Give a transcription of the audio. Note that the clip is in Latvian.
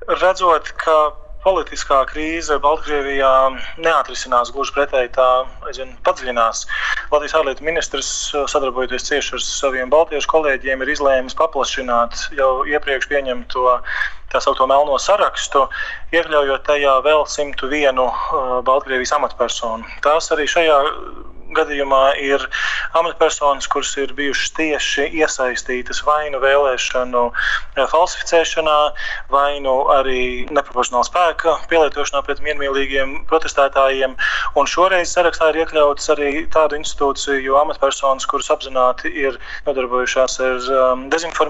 Redzot, ka politiskā krīze Baltkrievijā neatrisinās, gluži pretēji tā padziļinās. Latvijas ārlietu ministrs, sadarbojoties cieši ar saviem baltiešu kolēģiem, ir izlēmis paplašināt jau iepriekš pieņemto tā saucamo melno sarakstu, iekļaujot tajā vēl 101 Baltkrievijas amatpersonu. Tās arī šajā gadījumā ir amatpersonas, kuras ir bijušas tieši iesaistītas vai nu vēlēšanu falsificēšanā, vai nu arī neproporcionāla spēka pielietošanā pret miermīlīgiem protestētājiem. Un šoreiz sarakstā ir iekļautas arī tādu institūciju amatpersonas, kuras apzināti ir nodarbojušās ar dezinformāciju,